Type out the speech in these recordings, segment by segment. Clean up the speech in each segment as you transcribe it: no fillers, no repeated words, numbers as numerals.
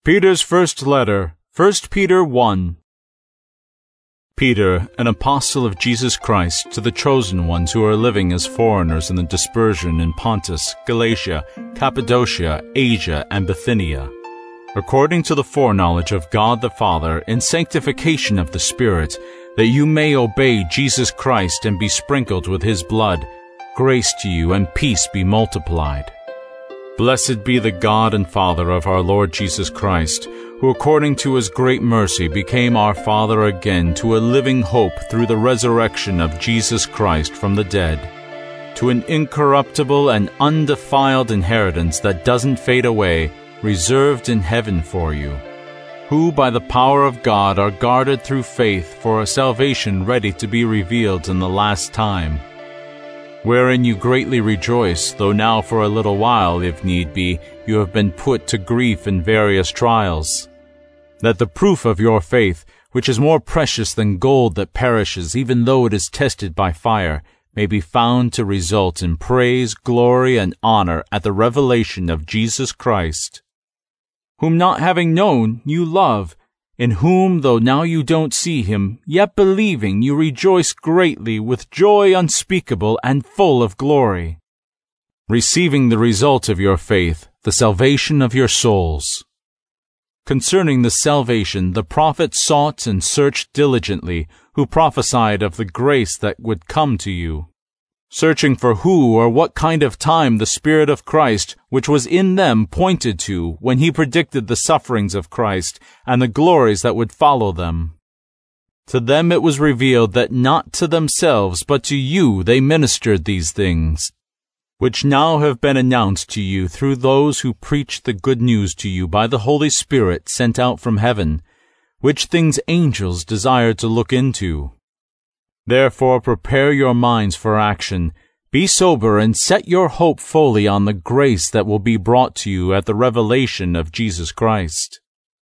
Peter's first letter, 1 Peter 1. Peter, an apostle of Jesus Christ, to the chosen ones who are living as foreigners in the dispersion in Pontus, Galatia, Cappadocia, Asia, and Bithynia, according to the foreknowledge of God the Father, in sanctification of the Spirit, that you may obey Jesus Christ and be sprinkled with his blood, grace to you and peace be multiplied. Blessed be the God and Father of our Lord Jesus Christ, who according to his great mercy became our Father again to a living hope through the resurrection of Jesus Christ from the dead, to an incorruptible and undefiled inheritance that doesn't fade away, reserved in heaven for you, who by the power of God are guarded through faith for a salvation ready to be revealed in the last time, wherein you greatly rejoice, though now for a little while, if need be, you have been put to grief in various trials, that the proof of your faith, which is more precious than gold that perishes, even though it is tested by fire, may be found to result in praise, glory, and honor at the revelation of Jesus Christ, whom not having known you love, in whom, though now you don't see him, yet believing you rejoice greatly with joy unspeakable and full of glory, receiving the result of your faith, the salvation of your souls. Concerning the salvation, the prophets sought and searched diligently, who prophesied of the grace that would come to you, searching for who or what kind of time the Spirit of Christ, which was in them, pointed to when he predicted the sufferings of Christ and the glories that would follow them. To them it was revealed that not to themselves but to you they ministered these things, which now have been announced to you through those who preach the good news to you by the Holy Spirit sent out from heaven, which things angels desire to look into. Therefore prepare your minds for action, be sober, and set your hope fully on the grace that will be brought to you at the revelation of Jesus Christ.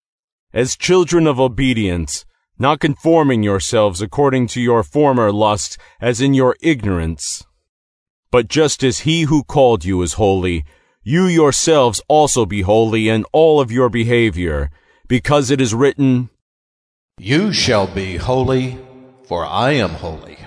As children of obedience, not conforming yourselves according to your former lusts as in your ignorance, but just as he who called you is holy, you yourselves also be holy in all of your behavior, because it is written, "You shall be holy, for I am holy."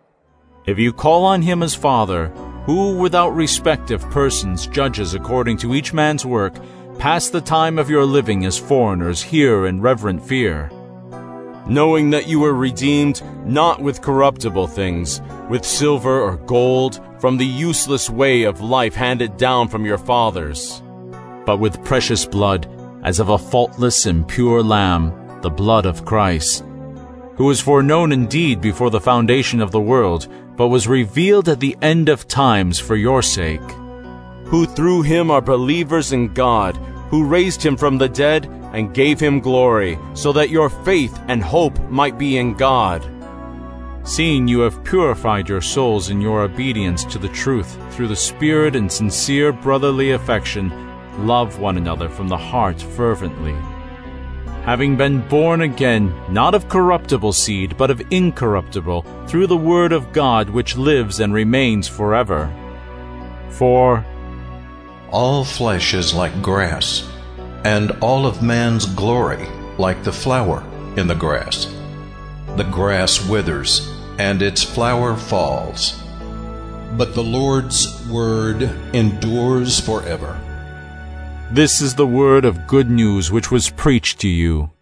If you call on him as Father, who without respect of persons judges according to each man's work, pass the time of your living as foreigners here in reverent fear, knowing that you were redeemed not with corruptible things, with silver or gold, from the useless way of life handed down from your fathers, but with precious blood, as of a faultless and pure lamb, the blood of Christ, who was foreknown indeed before the foundation of the world, but was revealed at the end of times for your sake, who through him are believers in God, who raised him from the dead and gave him glory, so that your faith and hope might be in God. Seeing you have purified your souls in your obedience to the truth through the Spirit and sincere brotherly affection, love one another from the heart fervently, having been born again, not of corruptible seed, but of incorruptible, through the word of God which lives and remains forever. For all flesh is like grass, and all of man's glory like the flower in the grass. The grass withers, and its flower falls, but the Lord's word endures forever. this is the word of good news which was preached to you.